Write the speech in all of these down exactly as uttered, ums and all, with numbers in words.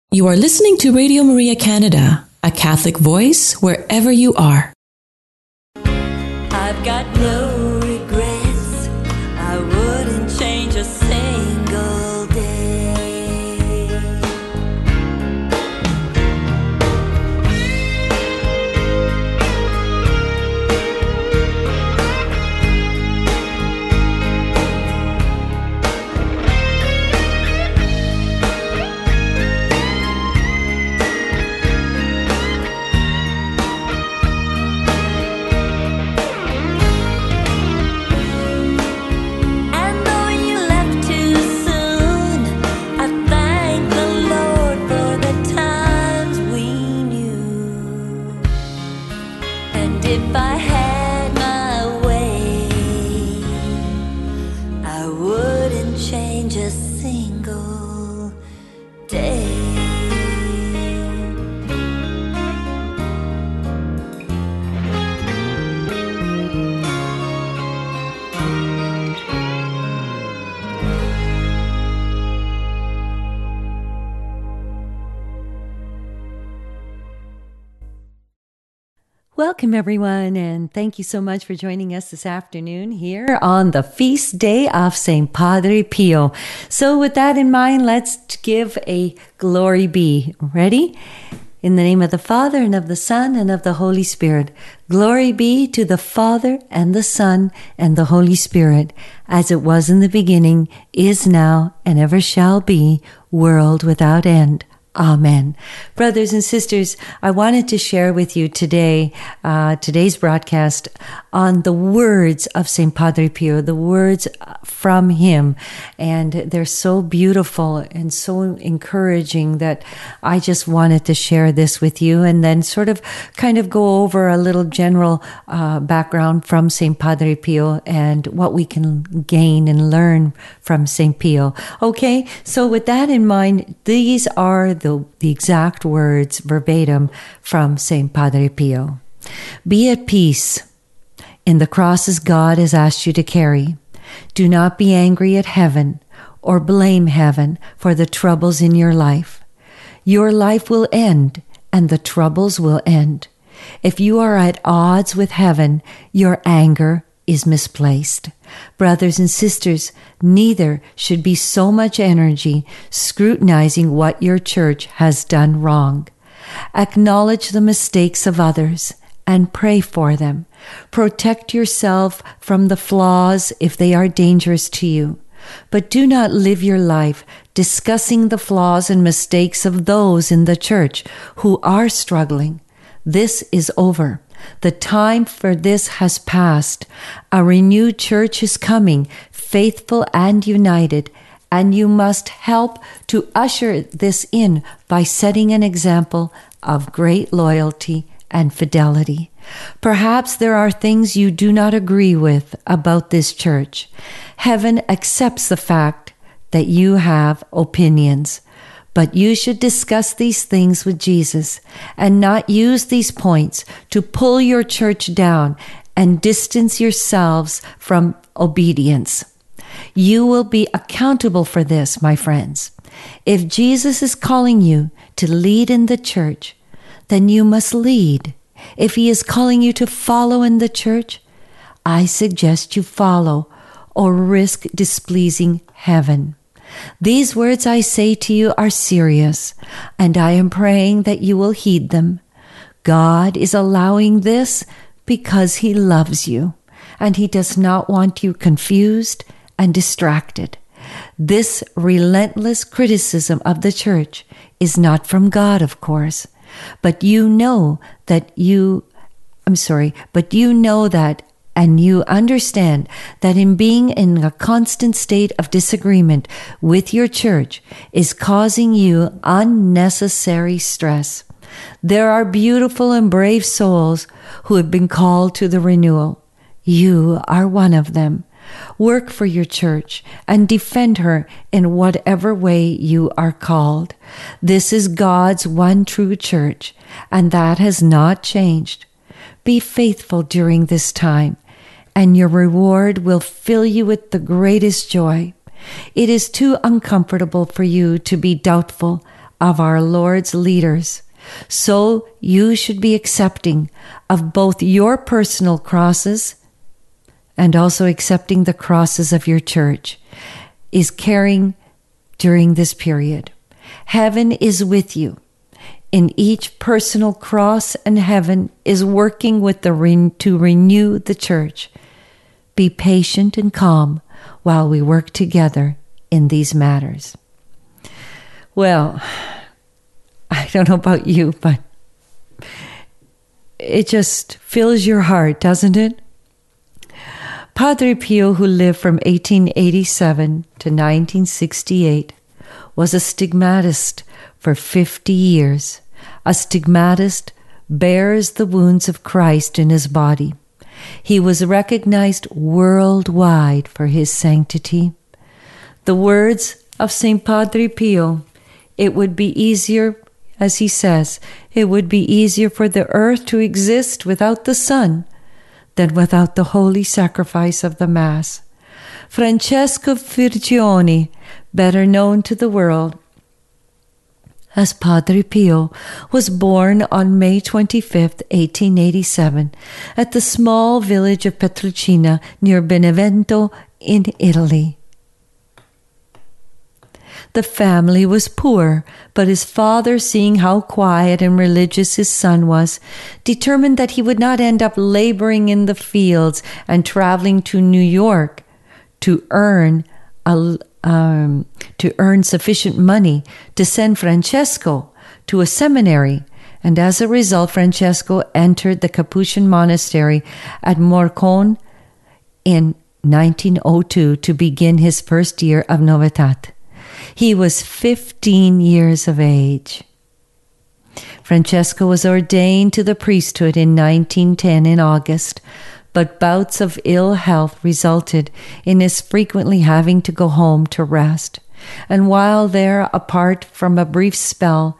You are listening to Radio Maria Canada, a Catholic voice wherever you are. I've got no regrets. I wouldn't change a single day. If I had my way, I wouldn't change a single day. Welcome, everyone, and thank you so much for joining us this afternoon here on the feast day of Saint Padre Pio. So with that in mind, let's give a glory be. Ready? In the name of the Father, and of the Son, and of the Holy Spirit. Glory be to the Father, and the Son, and the Holy Spirit, as it was in the beginning, is now, and ever shall be, world without end. Amen. Brothers and sisters, I wanted to share with you today, uh, today's broadcast on the words of Saint Padre Pio, the words from him. And they're so beautiful and so encouraging that I just wanted to share this with you and then sort of kind of go over a little general uh, background from Saint Padre Pio and what we can gain and learn from Saint Pio. Okay, so with that in mind, these are the, the exact words verbatim from Saint Padre Pio. Be at peace in the crosses God has asked you to carry. Do not be angry at heaven or blame heaven for the troubles in your life. Your life will end and the troubles will end. If you are at odds with heaven, your anger is misplaced. Brothers and sisters, neither should be so much energy scrutinizing what your church has done wrong. Acknowledge the mistakes of others and pray for them. Protect yourself from the flaws if they are dangerous to you. But do not live your life discussing the flaws and mistakes of those in the church who are struggling. This is over. The time for this has passed. A renewed church is coming, faithful and united, and you must help to usher this in by setting an example of great loyalty and fidelity. Perhaps there are things you do not agree with about this church. Heaven accepts the fact that you have opinions. But you should discuss these things with Jesus and not use these points to pull your church down and distance yourselves from obedience. You will be accountable for this, my friends. If Jesus is calling you to lead in the church, then you must lead. If he is calling you to follow in the church, I suggest you follow or risk displeasing heaven. These words I say to you are serious, and I am praying that you will heed them. God is allowing this because he loves you, and he does not want you confused and distracted. This relentless criticism of the church is not from God, of course, but you know that you, I'm sorry, but you know that and you understand that in being in a constant state of disagreement with your church is causing you unnecessary stress. There are beautiful and brave souls who have been called to the renewal. You are one of them. Work for your church and defend her in whatever way you are called. This is God's one true church, and that has not changed. Be faithful during this time, and your reward will fill you with the greatest joy. It is too uncomfortable for you to be doubtful of our Lord's leaders. So you should be accepting of both your personal crosses and also accepting the crosses of your church, is carrying during this period. Heaven is with you in each personal cross, and heaven is working with the re- to renew the church. Be patient and calm while we work together in these matters. Well, I don't know about you, but it just fills your heart, doesn't it? Padre Pio, who lived from eighteen eighty-seven to nineteen sixty-eight, was a stigmatist for fifty years. A stigmatist bears the wounds of Christ in his body. He was recognized worldwide for his sanctity. The words of Saint Padre Pio, it would be easier, as he says, it would be easier for the earth to exist without the sun than without the holy sacrifice of the Mass. Francesco Virgioni, better known to the world as Padre Pio, was born on May twenty-fifth, eighteen eighty-seven, at the small village of Petrolcina near Benevento in Italy. The family was poor, but his father, seeing how quiet and religious his son was, determined that he would not end up laboring in the fields and traveling to New York to earn a, um, to earn sufficient money to send Francesco to a seminary. And as a result, Francesco entered the Capuchin monastery at Morcone in nineteen oh two to begin his first year of Novitat. He was fifteen years of age. Francesco was ordained to the priesthood in nineteen ten in August, but bouts of ill health resulted in his frequently having to go home to rest. And while there, apart from a brief spell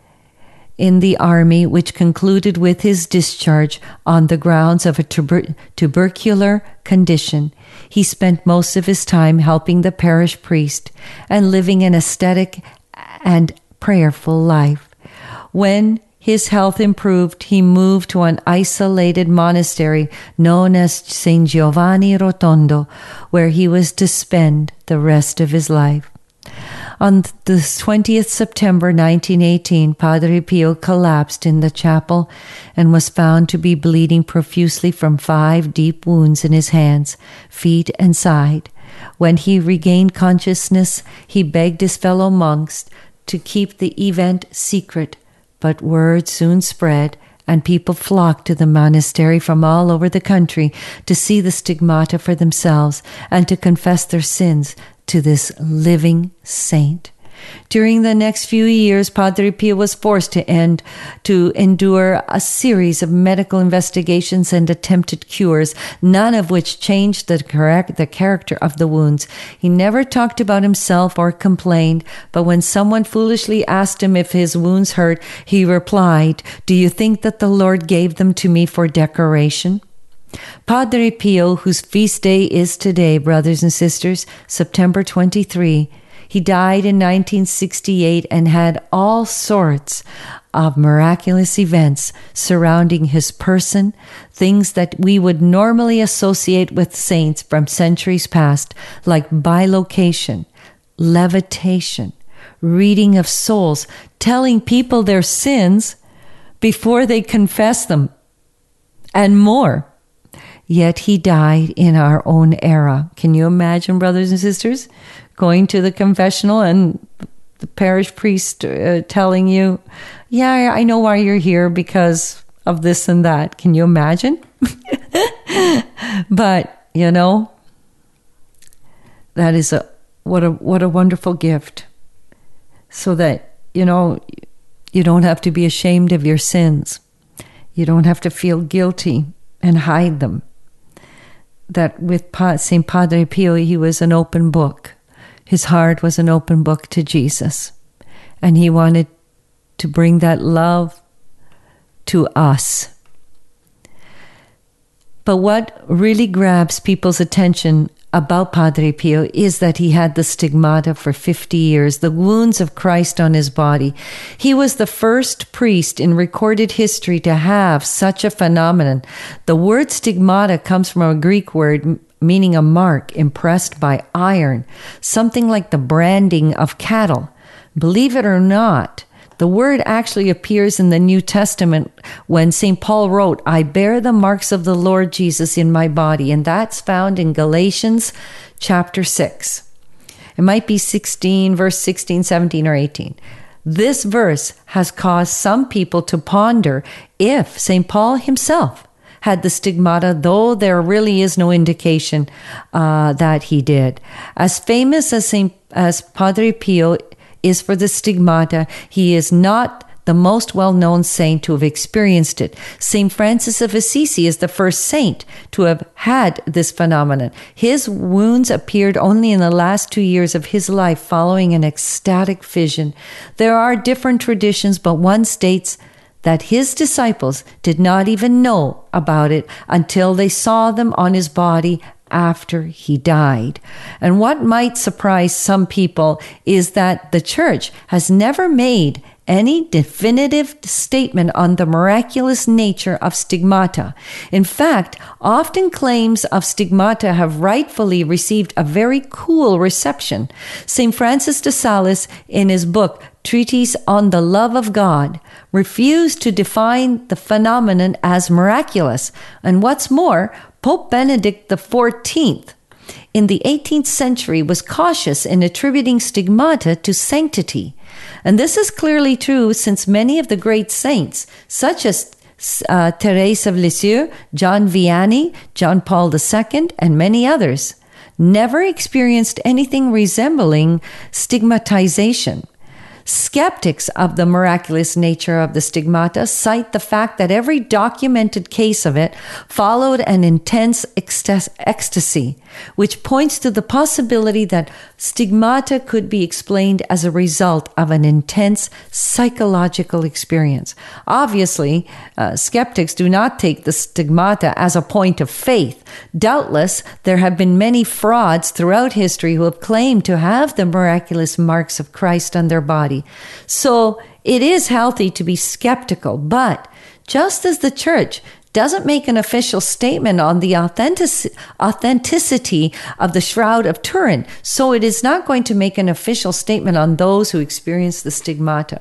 in the army, which concluded with his discharge on the grounds of a tuber- tubercular condition, he spent most of his time helping the parish priest and living an ascetic and prayerful life. When his health improved, he moved to an isolated monastery known as Saint Giovanni Rotondo, where he was to spend the rest of his life. On the twentieth of September nineteen eighteen, Padre Pio collapsed in the chapel and was found to be bleeding profusely from five deep wounds in his hands, feet, and side. When he regained consciousness, he begged his fellow monks to keep the event secret, but word soon spread, and people flocked to the monastery from all over the country to see the stigmata for themselves and to confess their sins to this living saint. During the next few years, Padre Pio was forced to end to endure a series of medical investigations and attempted cures, none of which changed the correct the character of the wounds. He never talked about himself or complained, but when someone foolishly asked him if his wounds hurt, he replied, "Do you think that the Lord gave them to me for decoration?" Padre Pio, whose feast day is today, brothers and sisters, September twenty-third, he died in nineteen sixty-eight and had all sorts of miraculous events surrounding his person, things that we would normally associate with saints from centuries past, like bilocation, levitation, reading of souls, telling people their sins before they confess them, and more. Yet he died in our own era. Can you imagine, brothers and sisters, going to the confessional and the parish priest uh, telling you, yeah, I know why you're here because of this and that. Can you imagine? But, you know, that is a what a what a wonderful gift. So that, you know, you don't have to be ashamed of your sins. You don't have to feel guilty and hide them. That with Saint Padre Pio, he was an open book. His heart was an open book to Jesus. And he wanted to bring that love to us. But what really grabs people's attention about Padre Pio is that he had the stigmata for fifty years, the wounds of Christ on his body. He was the first priest in recorded history to have such a phenomenon. The word stigmata comes from a Greek word meaning a mark impressed by iron, something like the branding of cattle. Believe it or not, the word actually appears in the New Testament when Saint Paul wrote, I bear the marks of the Lord Jesus in my body. And that's found in Galatians chapter six. It might be sixteen, verse sixteen, seventeen, or eighteen. This verse has caused some people to ponder if Saint Paul himself had the stigmata, though there really is no indication uh, that he did. As famous as Saint as Padre Pio is for the stigmata, he is not the most well-known saint to have experienced it. Saint Francis of Assisi is the first saint to have had this phenomenon. His wounds appeared only in the last two years of his life following an ecstatic vision. There are different traditions, but one states that his disciples did not even know about it until they saw them on his body after he died. And what might surprise some people is that the church has never made any definitive statement on the miraculous nature of stigmata. In fact, often claims of stigmata have rightfully received a very cool reception. Saint Francis de Sales, in his book Treatise on the Love of God, refused to define the phenomenon as miraculous. And what's more, Pope Benedict the fourteenth in the eighteenth century was cautious in attributing stigmata to sanctity. And this is clearly true since many of the great saints, such as uh, Therese of Lisieux, John Vianney, John Paul the Second, and many others, never experienced anything resembling stigmatization. Skeptics of the miraculous nature of the stigmata cite the fact that every documented case of it followed an intense ecstasy, which points to the possibility that stigmata could be explained as a result of an intense psychological experience. Obviously, uh, skeptics do not take the stigmata as a point of faith. Doubtless, there have been many frauds throughout history who have claimed to have the miraculous marks of Christ on their body. So it is healthy to be skeptical, but just as the church doesn't make an official statement on the authentic- authenticity of the Shroud of Turin, so it is not going to make an official statement on those who experience the stigmata.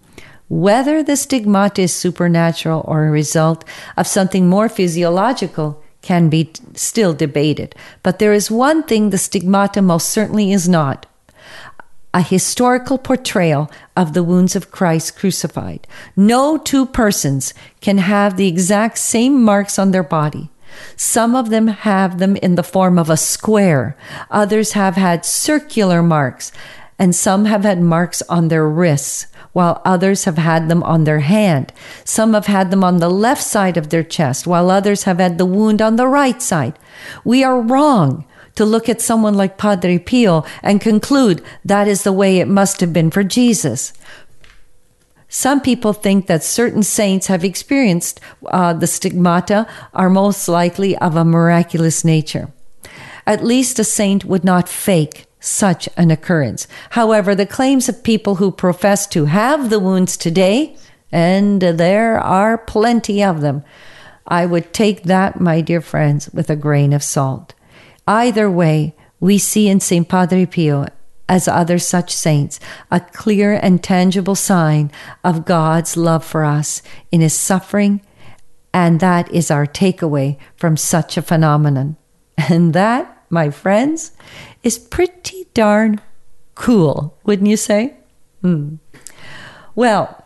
Whether the stigmata is supernatural or a result of something more physiological can be t- still debated. But there is one thing the stigmata most certainly is not: a historical portrayal of the wounds of Christ crucified. No two persons can have the exact same marks on their body. Some of them have them in the form of a square. Others have had circular marks, and some have had marks on their wrists, while others have had them on their hand. Some have had them on the left side of their chest, while others have had the wound on the right side. We are wrong to look at someone like Padre Pio and conclude that is the way it must have been for Jesus. Some people think that certain saints have experienced uh, the stigmata are most likely of a miraculous nature. At least a saint would not fake such an occurrence. However, the claims of people who profess to have the wounds today, and there are plenty of them, I would take that, my dear friends, with a grain of salt. Either way, we see in Saint Padre Pio, as other such saints, a clear and tangible sign of God's love for us in his suffering, and that is our takeaway from such a phenomenon. And that, my friends, is pretty darn cool, wouldn't you say? Hmm. Well,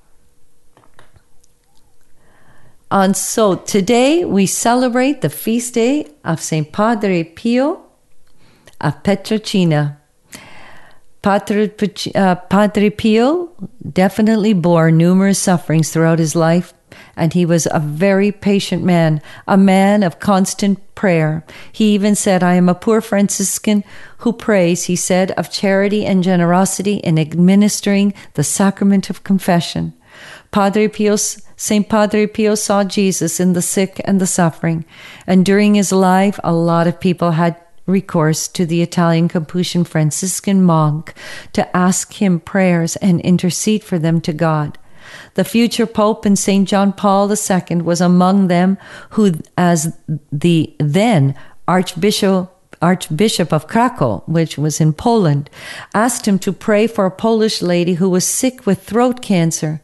And so today we celebrate the feast day of Saint Padre Pio of Pietrelcina. Padre, uh, Padre Pio definitely bore numerous sufferings throughout his life, and he was a very patient man, a man of constant prayer. He even said, I am a poor Franciscan who prays, he said, of charity and generosity in administering the sacrament of confession. Padre Pio, Saint Padre Pio saw Jesus in the sick and the suffering, and during his life, a lot of people had recourse to the Italian Capuchin Franciscan monk to ask him prayers and intercede for them to God. The future Pope and Saint John Paul the Second was among them, who, as the then Archbishop Archbishop of Krakow, which was in Poland, asked him to pray for a Polish lady who was sick with throat cancer.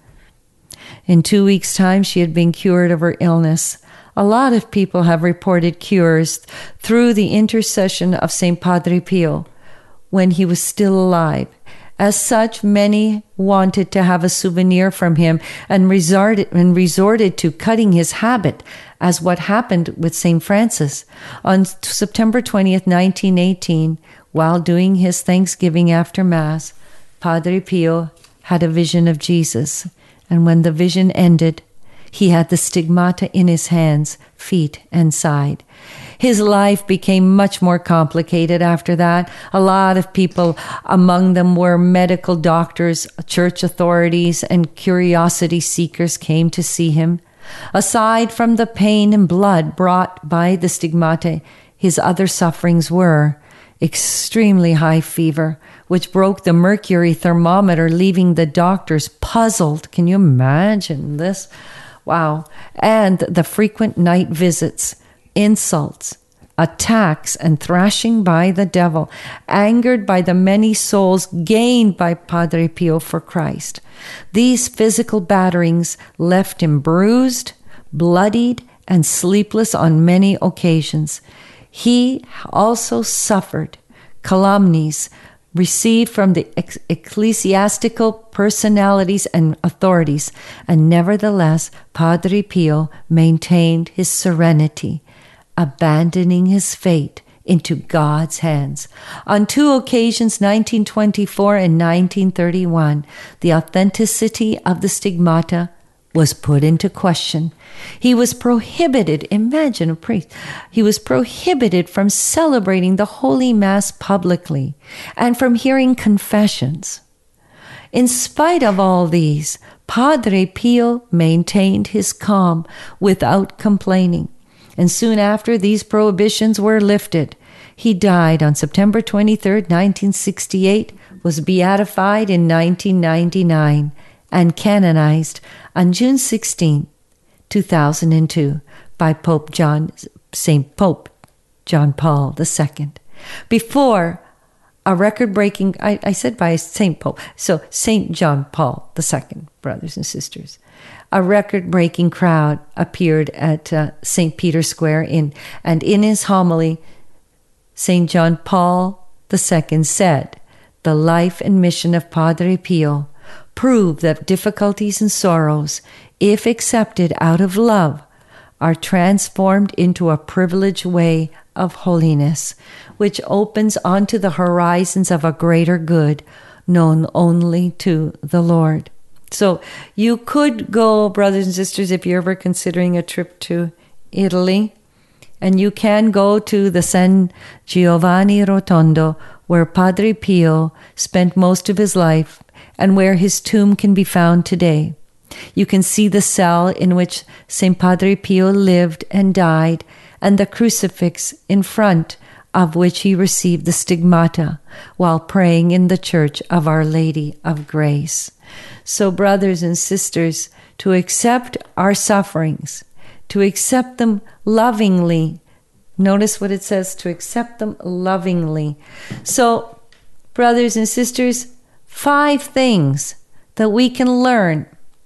In two weeks' time, she had been cured of her illness. A lot of people have reported cures through the intercession of Saint Padre Pio when he was still alive. As such, many wanted to have a souvenir from him and resorted, and resorted to cutting his habit, as what happened with Saint Francis. On September twentieth, nineteen eighteen, while doing his Thanksgiving after Mass, Padre Pio had a vision of Jesus. And when the vision ended, he had the stigmata in his hands, feet, and side. His life became much more complicated after that. A lot of people, among them were medical doctors, church authorities, and curiosity seekers came to see him. Aside from the pain and blood brought by the stigmata, his other sufferings were extremely high fever, which broke the mercury thermometer, leaving the doctors puzzled. Can you imagine this? Wow. And the frequent night visits, insults, attacks, and thrashing by the devil, angered by the many souls gained by Padre Pio for Christ. These physical batterings left him bruised, bloodied, and sleepless on many occasions. He also suffered calumnies received from the ex- ecclesiastical personalities and authorities, and nevertheless, Padre Pio maintained his serenity, abandoning his fate into God's hands. On two occasions, nineteen twenty-four and nineteen thirty-one, the authenticity of the stigmata was put into question. He was prohibited, imagine a priest, he was prohibited from celebrating the Holy Mass publicly and from hearing confessions. In spite of all these, Padre Pio maintained his calm without complaining. And soon after these prohibitions were lifted, he died on September twenty-third, nineteen sixty-eight, was beatified in nineteen ninety-nine, and canonized on June sixteenth, two thousand two, by Pope John, Saint Pope John Paul the Second. Before a record-breaking, I, I said by Saint Pope, so Saint John Paul the Second, brothers and sisters, a record-breaking crowd appeared at uh, Saint Peter's Square, in, and in his homily, Saint John Paul the Second said, "The life and mission of Padre Pio prove that difficulties and sorrows, if accepted out of love, are transformed into a privileged way of holiness, which opens onto the horizons of a greater good, known only to the Lord." So you could go, brothers and sisters, if you're ever considering a trip to Italy, and you can go to the San Giovanni Rotondo, where Padre Pio spent most of his life, and where his tomb can be found today. You can see the cell in which Saint Padre Pio lived and died, and the crucifix in front of which he received the stigmata while praying in the Church of Our Lady of Grace. So, brothers and sisters, to accept our sufferings, to accept them lovingly. Notice what it says, to accept them lovingly. So, brothers and sisters, five things that we can learn.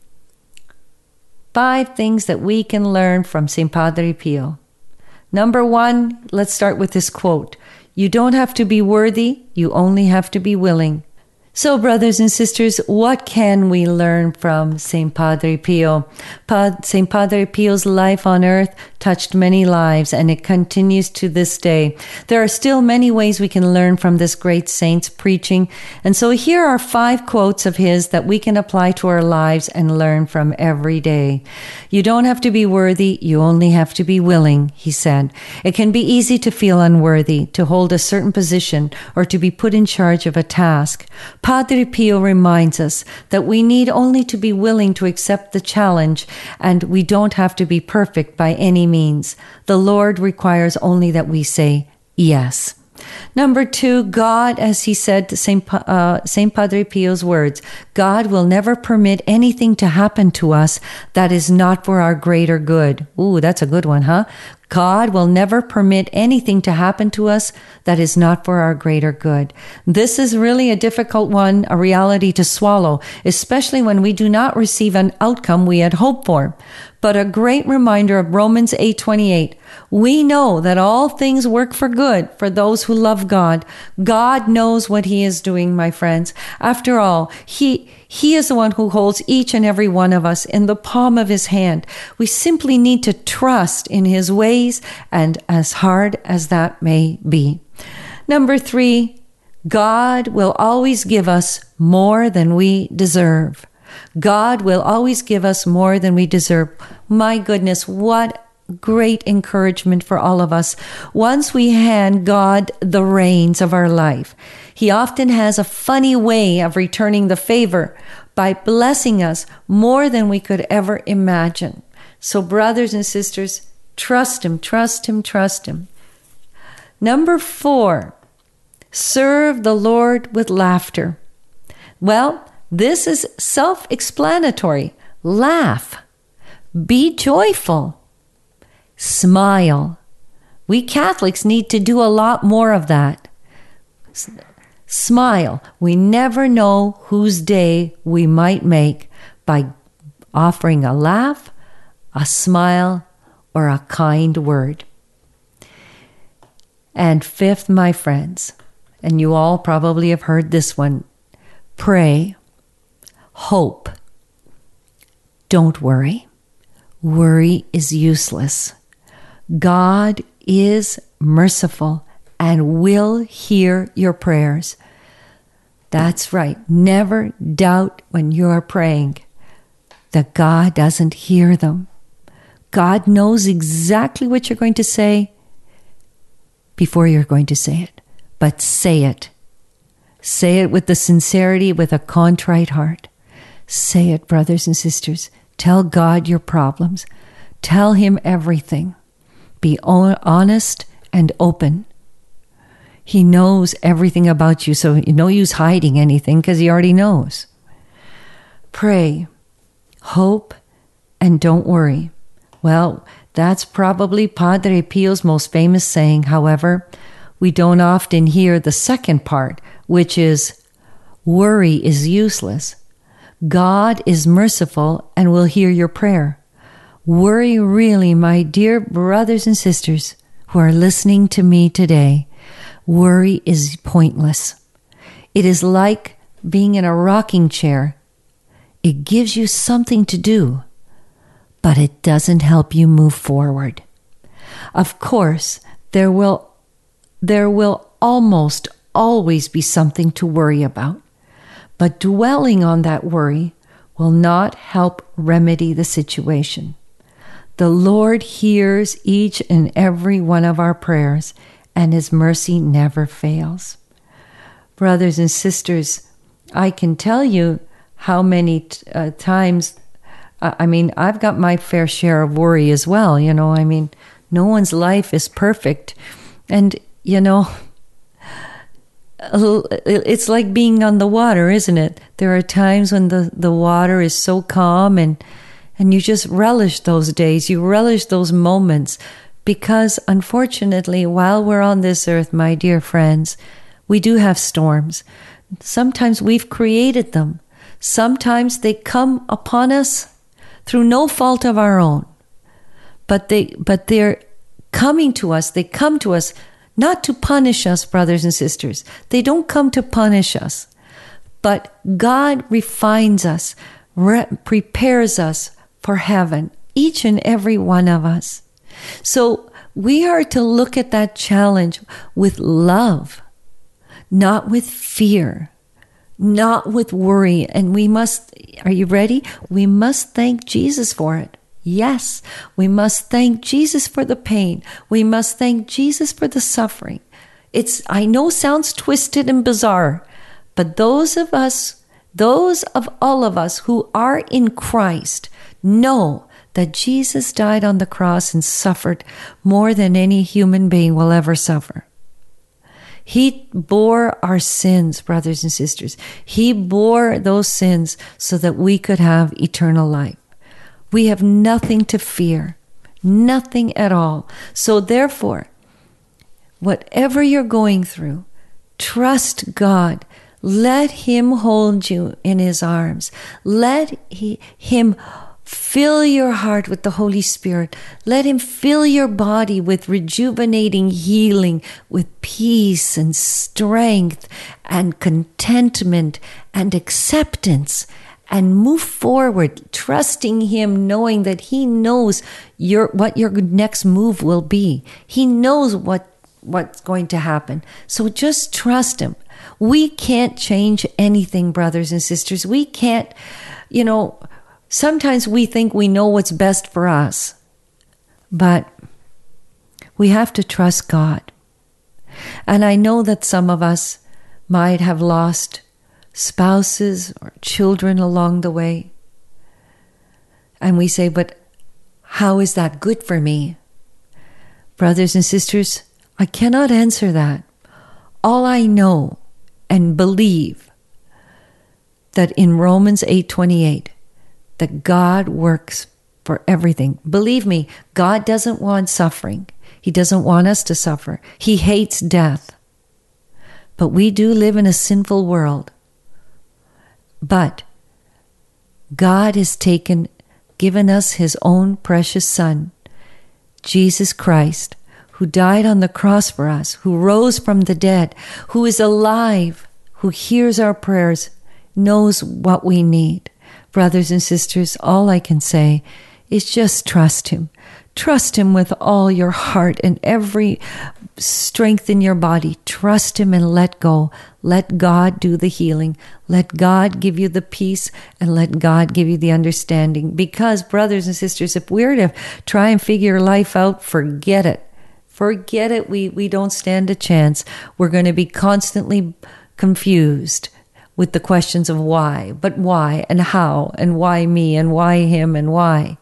Five things that we can learn from Saint Padre Pio. Number one, let's start with this quote. You don't have to be worthy, you only have to be willing. So, brothers and sisters, what can we learn from Saint Padre Pio? Pa- Saint Padre Pio's life on earth touched many lives, and it continues to this day. There are still many ways we can learn from this great saint's preaching, and so here are five quotes of his that we can apply to our lives and learn from every day. You don't have to be worthy, you only have to be willing, he said. It can be easy to feel unworthy, to hold a certain position, or to be put in charge of a task. Padre Pio reminds us that we need only to be willing to accept the challenge, and we don't have to be perfect by any means. The Lord requires only that we say yes. Number two, God, as he said to Saint Uh, Saint Padre Pio's words, God will never permit anything to happen to us that is not for our greater good. Ooh, that's a good one, huh? God will never permit anything to happen to us that is not for our greater good. This is really a difficult one, a reality to swallow, especially when we do not receive an outcome we had hoped for. But a great reminder of Romans eight twenty-eight. We know that all things work for good for those who love God. God knows what he is doing, my friends. After all, he He is the one who holds each and every one of us in the palm of his hand. We simply need to trust in his ways, and as hard as that may be. Number three, God will always give us more than we deserve. God will always give us more than we deserve. My goodness, what great encouragement for all of us. Once we hand God the reins of our life, he often has a funny way of returning the favor by blessing us more than we could ever imagine. So brothers and sisters, trust him, trust him, trust him. Number four, serve the Lord with laughter. Well, this is self-explanatory. Laugh. Be joyful. Smile. We Catholics need to do a lot more of that. S- smile. We never know whose day we might make by offering a laugh, a smile, or a kind word. And fifth, my friends, and you all probably have heard this one, pray, hope. Don't worry. Worry is useless. God is merciful and will hear your prayers. That's right. Never doubt when you are praying that God doesn't hear them. God knows exactly what you're going to say before you're going to say it. But say it. Say it with the sincerity, with a contrite heart. Say it, brothers and sisters. Tell God your problems. Tell him everything. Be honest and open. He knows everything about you, so no use hiding anything because he already knows. Pray, hope, and don't worry. Well, that's probably Padre Pio's most famous saying. However, we don't often hear the second part, which is, worry is useless. God is merciful and will hear your prayer. Worry really, my dear brothers and sisters who are listening to me today, worry is pointless. It is like being in a rocking chair. It gives you something to do, but it doesn't help you move forward. Of course, there will, there will almost always be something to worry about, but dwelling on that worry will not help remedy the situation. The Lord hears each and every one of our prayers, and his mercy never fails. Brothers and sisters, I can tell you how many t- uh, times, uh, I mean, I've got my fair share of worry as well. You know, I mean, no one's life is perfect. And, you know, it's like being on the water, isn't it? There are times when the, the water is so calm and And you just relish those days. You relish those moments because, unfortunately, while we're on this earth, my dear friends, we do have storms. Sometimes we've created them. Sometimes they come upon us through no fault of our own. But they, but they're coming to us. They come to us not to punish us, brothers and sisters. They don't come to punish us. But God refines us, re- prepares us for heaven, each and every one of us. So we are to look at that challenge with love, not with fear, not with worry. And we must, are you ready? We must thank Jesus for it. Yes, we must thank Jesus for the pain. We must thank Jesus for the suffering. It's, I know, sounds twisted and bizarre, but those of us, those of all of us who are in Christ, know that Jesus died on the cross and suffered more than any human being will ever suffer. He bore our sins, brothers and sisters. He bore those sins so that we could have eternal life. We have nothing to fear, nothing at all. So therefore, whatever you're going through, trust God. Let Him hold you in His arms. Let he, Him fill your heart with the Holy Spirit. Let Him fill your body with rejuvenating healing, with peace and strength and contentment and acceptance, and move forward, trusting Him, knowing that He knows your what your next move will be. He knows what, what's going to happen. So just trust Him. We can't change anything, brothers and sisters. We can't, you know, sometimes we think we know what's best for us, but we have to trust God. And I know that some of us might have lost spouses or children along the way. And we say, but how is that good for me? Brothers and sisters, I cannot answer that. All I know and believe that in Romans eight twenty-eight, that God works for everything. Believe me, God doesn't want suffering. He doesn't want us to suffer. He hates death. But we do live in a sinful world. But God has taken, given us His own precious Son, Jesus Christ, who died on the cross for us, who rose from the dead, who is alive, who hears our prayers, knows what we need. Brothers and sisters, all I can say is just trust Him. Trust Him with all your heart and every strength in your body. Trust Him and let go. Let God do the healing. Let God give you the peace, and let God give you the understanding. Because, brothers and sisters, if we're to try and figure life out, forget it. Forget it. We, we don't stand a chance. We're going to be constantly confused with the questions of why, but why and how and why me and why him and why.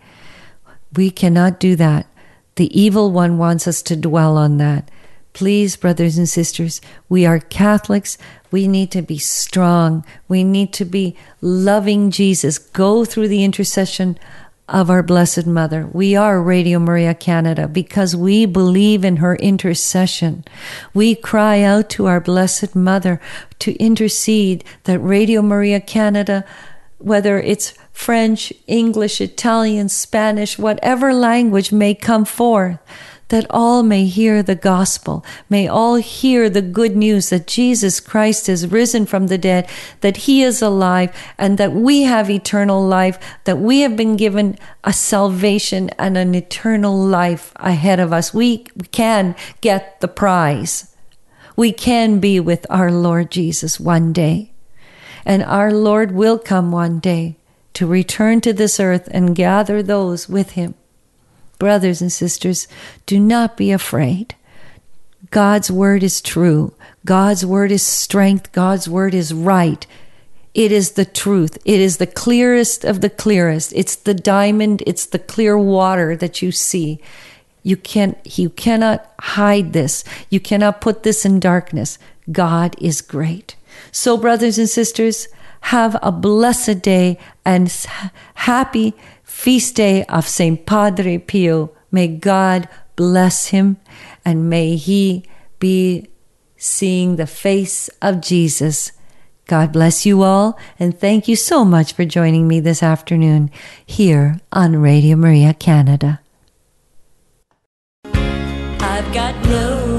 We cannot do that. The evil one wants us to dwell on that. Please, brothers and sisters, we are Catholics. We need to be strong. We need to be loving Jesus. Go through the intercession of our Blessed Mother. We are Radio Maria Canada because we believe in her intercession. We cry out to our Blessed Mother to intercede that Radio Maria Canada, whether it's French, English, Italian, Spanish, whatever language may come forth, that all may hear the gospel, may all hear the good news that Jesus Christ has risen from the dead, that He is alive, and that we have eternal life, that we have been given a salvation and an eternal life ahead of us. We can get the prize. We can be with our Lord Jesus one day. And our Lord will come one day to return to this earth and gather those with Him. Brothers and sisters, do not be afraid. God's word is true. God's word is strength. God's word is right. It is the truth. It is the clearest of the clearest. It's the diamond. It's the clear water that you see. You can't, you cannot hide this. You cannot put this in darkness. God is great. So, brothers and sisters, have a blessed day and happy feast day of Saint Padre Pio. May God bless him, and may he be seeing the face of Jesus. God bless you all, and thank you so much for joining me this afternoon here on Radio Maria Canada. I've got no